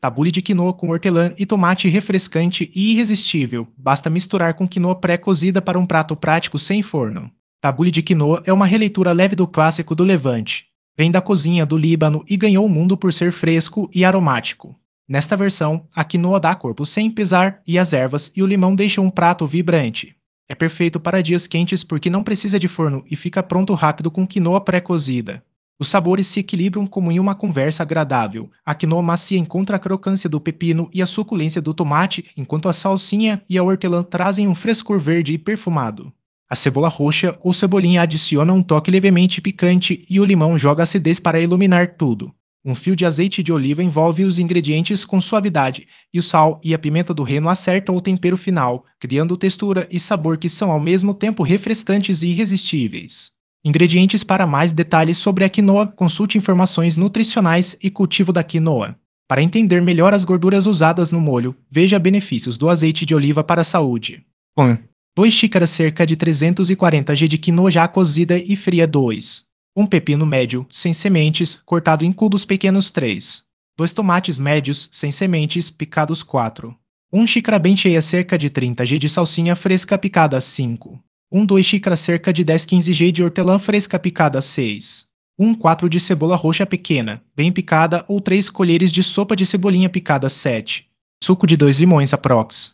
Tabule de quinoa com hortelã e tomate refrescante e irresistível. Basta misturar com quinoa pré-cozida para um prato prático sem forno. Tabule de quinoa é uma releitura leve do clássico do Levante. Vem da cozinha do Líbano e ganhou o mundo por ser fresco e aromático. Nesta versão, a quinoa dá corpo sem pesar e as ervas e o limão deixam um prato vibrante. É perfeito para dias quentes porque não precisa de forno e fica pronto rápido com quinoa pré-cozida. Os sabores se equilibram como em uma conversa agradável. A quinoa macia encontra a crocância do pepino e a suculência do tomate, enquanto a salsinha e a hortelã trazem um frescor verde e perfumado. A cebola roxa ou cebolinha adiciona um toque levemente picante e o limão joga acidez para iluminar tudo. Um fio de azeite de oliva envolve os ingredientes com suavidade, e o sal e a pimenta do reino acertam o tempero final, criando textura e sabor que são ao mesmo tempo refrescantes e irresistíveis. Ingredientes: para mais detalhes sobre a quinoa, consulte informações nutricionais e cultivo da quinoa. Para entender melhor as gorduras usadas no molho, veja benefícios do azeite de oliva para a saúde. 1. 2 xícaras cerca de 340 g de quinoa já cozida e fria. 2. Um pepino médio, sem sementes, cortado em cubos pequenos. 3. 2 tomates médios, sem sementes, picados. 4. 1 xícara bem cheia cerca de 30 g de salsinha fresca picada. 5. 2 xícaras cerca de 10-15 g de hortelã fresca picada. 6. 4 de cebola roxa pequena, bem picada ou 3 colheres de sopa de cebolinha picada. 7. Suco de 2 limões aprox.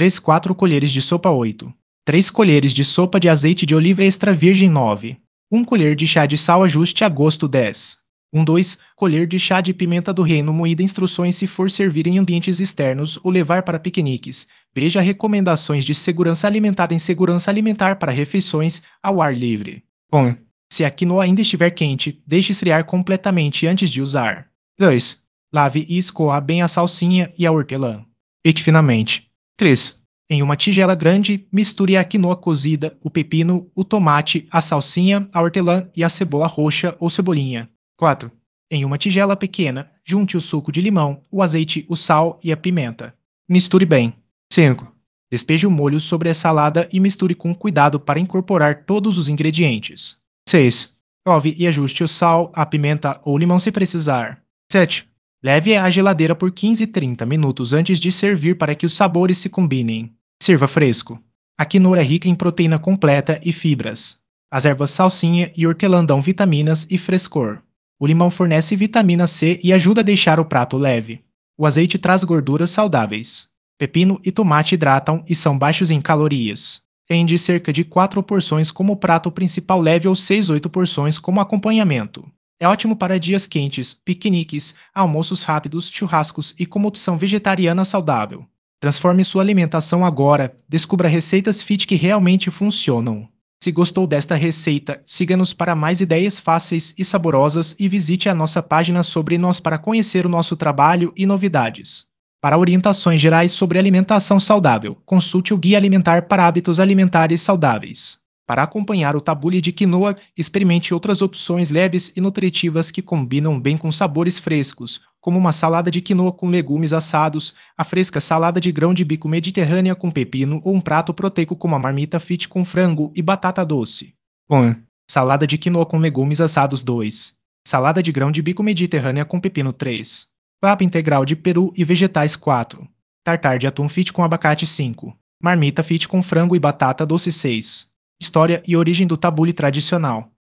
4 colheres de sopa. 8. 3 colheres de sopa de azeite de oliva extra virgem. 9. 1 colher de chá de sal ajuste a gosto. 10. 2 colher de chá de pimenta do reino moída. Instruções se for servir em ambientes externos ou levar para piqueniques. Veja recomendações de segurança alimentar em segurança alimentar para refeições ao ar livre. 1. Se a quinoa ainda estiver quente, deixe esfriar completamente antes de usar. 2. Lave e escoa bem a salsinha e a hortelã. Pique finamente. 3. Em uma tigela grande, misture a quinoa cozida, o pepino, o tomate, a salsinha, a hortelã e a cebola roxa ou cebolinha. 4. Em uma tigela pequena, junte o suco de limão, o azeite, o sal e a pimenta. Misture bem. 5. Despeje o molho sobre a salada e misture com cuidado para incorporar todos os ingredientes. 6. Prove e ajuste o sal, a pimenta ou limão se precisar. 7. Leve à geladeira por 15-30 minutos antes de servir para que os sabores se combinem. Sirva fresco. A quinoa é rica em proteína completa e fibras. As ervas salsinha e hortelã dão vitaminas e frescor. O limão fornece vitamina C e ajuda a deixar o prato leve. O azeite traz gorduras saudáveis. Pepino e tomate hidratam e são baixos em calorias. Rende cerca de 4 porções como prato principal leve ou 6-8 porções como acompanhamento. É ótimo para dias quentes, piqueniques, almoços rápidos, churrascos e como opção vegetariana saudável. Transforme sua alimentação agora. Descubra receitas fit que realmente funcionam. Se gostou desta receita, siga-nos para mais ideias fáceis e saborosas e visite a nossa página sobre nós para conhecer o nosso trabalho e novidades. Para orientações gerais sobre alimentação saudável, consulte o Guia Alimentar para Hábitos Alimentares Saudáveis. Para acompanhar o tabule de quinoa, experimente outras opções leves e nutritivas que combinam bem com sabores frescos, como uma salada de quinoa com legumes assados, a fresca salada de grão de bico mediterrânea com pepino ou um prato proteico como a marmita fit com frango e batata doce. 1. Salada de quinoa com legumes assados. 2. Salada de grão de bico mediterrânea com pepino. 3. Papo integral de peru e vegetais. 4. Tartar de atum fit com abacate. 5. Marmita fit com frango e batata doce. 6. História e origem do tabule tradicional.